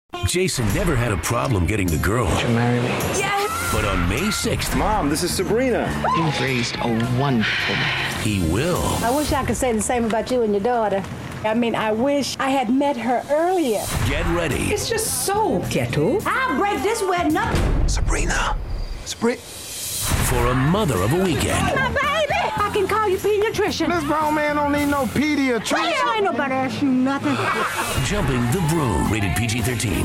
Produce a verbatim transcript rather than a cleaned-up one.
Jason never had a problem getting the girl. Would you marry me? Yes! But on May sixth... Mom, this is Sabrina. You've raised a wonderful man. He will. I wish I could say the same about you and your daughter. I mean, I wish I had met her earlier. Get ready. It's just so ghetto. I'll break this wedding up. Sabrina. Sabrina. For a mother of a weekend. My baby! I can call you pediatrician. This grown man don't need no pediatrician. Ain't nobody ask you nothing. Jumping the Broom. Rated P G thirteen.